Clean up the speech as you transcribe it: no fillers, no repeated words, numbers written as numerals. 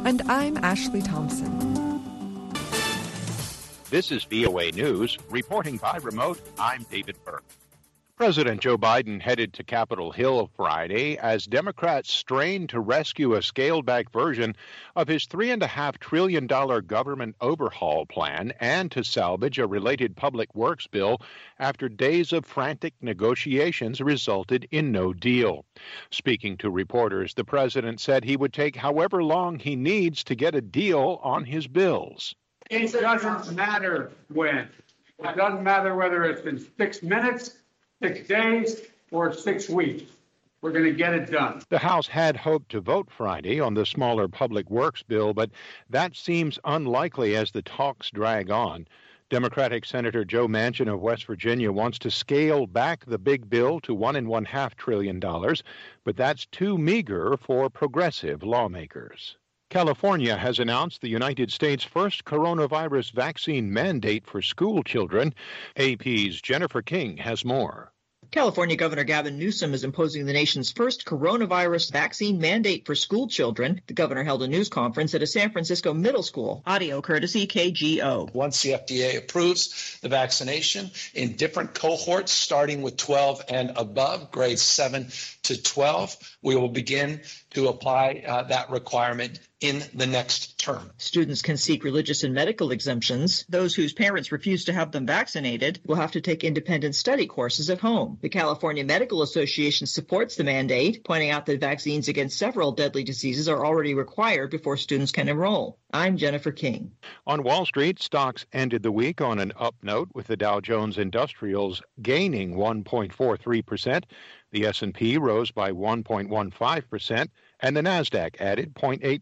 And I'm Ashley Thompson. This is VOA News. Reporting by remote, I'm David Burke. President Joe Biden headed to Capitol Hill Friday as Democrats strained to rescue a scaled-back version of his $3.5 trillion government overhaul plan and to salvage a related public works bill after days of frantic negotiations resulted in no deal. Speaking to reporters, the president said he would take however long he needs to get a deal on his bills. It doesn't matter when. It doesn't matter whether it's been 6 minutes, 6 days, or 6 weeks. We're going to get it done. The House had hoped to vote Friday on the smaller public works bill, but that seems unlikely as the talks drag on. Democratic Senator Joe Manchin of West Virginia wants to scale back the big bill to $1.5 trillion, but that's too meager for progressive lawmakers. California has announced the United States' first coronavirus vaccine mandate for school children. AP's Jennifer King has more. California Governor Gavin Newsom is imposing the nation's first coronavirus vaccine mandate for school children. The governor held a news conference at a San Francisco middle school. Audio courtesy KGO. Once the FDA approves the vaccination in different cohorts, starting with 12 and above, grades 7 to 12, we will begin to apply that requirement in the next term. Students can seek religious and medical exemptions. Those whose parents refuse to have them vaccinated will have to take independent study courses at home. The California Medical Association supports the mandate, pointing out that vaccines against several deadly diseases are already required before students can enroll. I'm Jennifer King. On Wall Street, stocks ended the week on an up note, with the Dow Jones Industrials gaining 1.43%. The S&P rose by 1.15%, and the Nasdaq added 0.83%.